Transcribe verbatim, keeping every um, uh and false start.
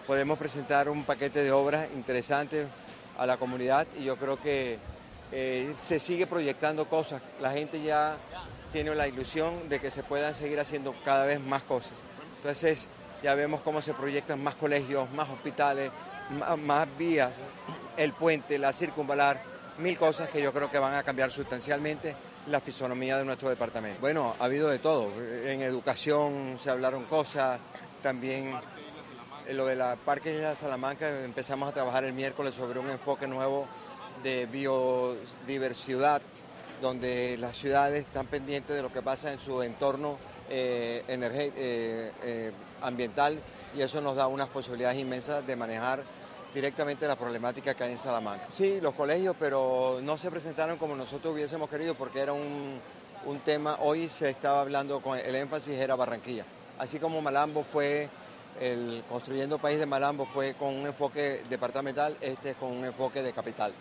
podemos presentar un paquete de obras interesantes a la comunidad y yo creo que eh, se sigue proyectando cosas. La gente ya tiene la ilusión de que se puedan seguir haciendo cada vez más cosas. Entonces ya vemos cómo se proyectan más colegios, más hospitales, más, más vías, el puente, la circunvalar, mil cosas que yo creo que van a cambiar sustancialmente la fisonomía de nuestro departamento. Bueno, ha habido de todo. En educación se hablaron cosas, también en lo de la Parque Isla Salamanca empezamos a trabajar el miércoles sobre un enfoque nuevo de biodiversidad, donde las ciudades están pendientes de lo que pasa en su entorno eh, energético, eh, eh, ambiental, y eso nos da unas posibilidades inmensas de manejar directamente la problemática que hay en Salamanca. Sí, los colegios, pero no se presentaron como nosotros hubiésemos querido porque era un, un tema, hoy se estaba hablando, con el énfasis era Barranquilla. Así como Malambo fue, el Construyendo País de Malambo fue con un enfoque departamental, este es con un enfoque de capital.